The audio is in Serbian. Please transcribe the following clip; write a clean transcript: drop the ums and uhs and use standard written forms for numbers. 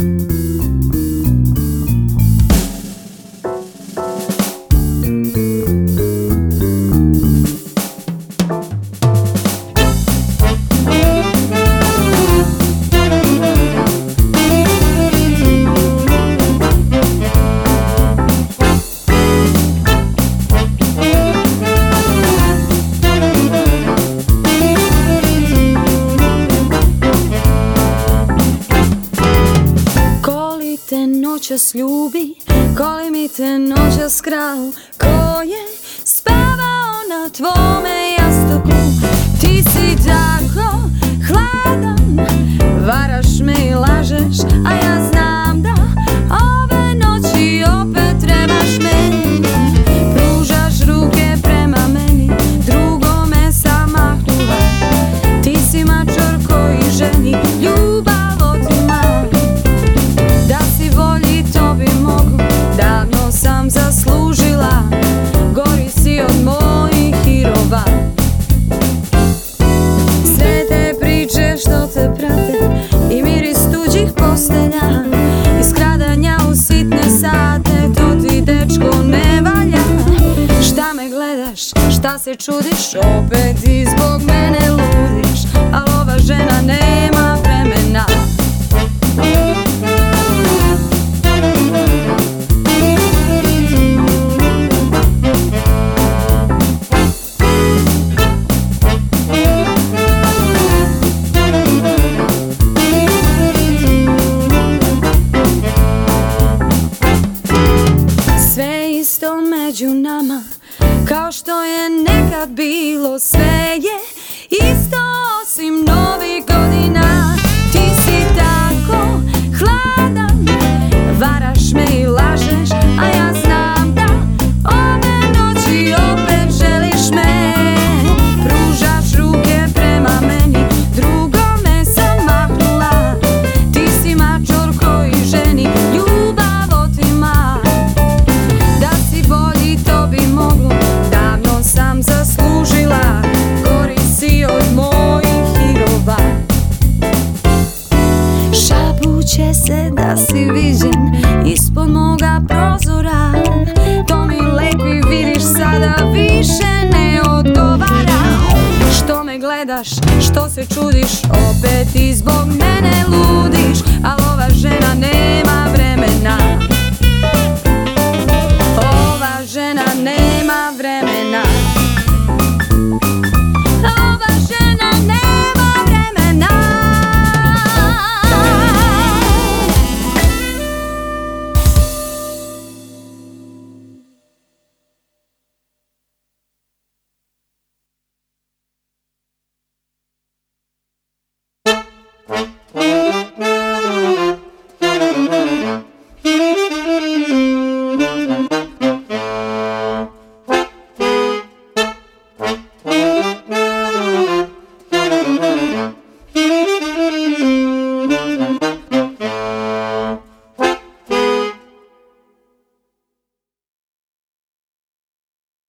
Noćas ljubi, koli mi te noćas krao, ko je spavao na tvome jastuku. Ti si tako hladan, varaš me i lažeš, a ja znam da ove noći opet trebaš me. Pružaš ruke prema meni, drugome sam mahnula. Ti si mačor koji ženi ljubav otima. Da si volji to bi mogu, davno sam zaslužila. Gori si od mojih hirova. Sve te priče što te prate i miris tuđih postelja i skradanja u sitne sate, to ti dečko ne valja. Šta me gledaš, šta se čudiš, opet i zbog mene ludiš, al ova žena nema vremena. Među nama, kao što je nekad bilo, sve je isto osim novih godina. Ti si tako hladan, varaš me i lažeš, a ja znam da ove noći opet želiš me. Pružaš ruke prema meni, drugome sam mahnula. Ti si mačor koji ženi ljubav otima. Da si bolji to bi moglo, davno sam zaslužila. Gori si od mojih hirova. Šapuće se da si viđen ispod moga prozora. To mi lepi vidiš sada više ne odgovara. Što me gledaš, što se čudiš, opet i zbog mene ludiš,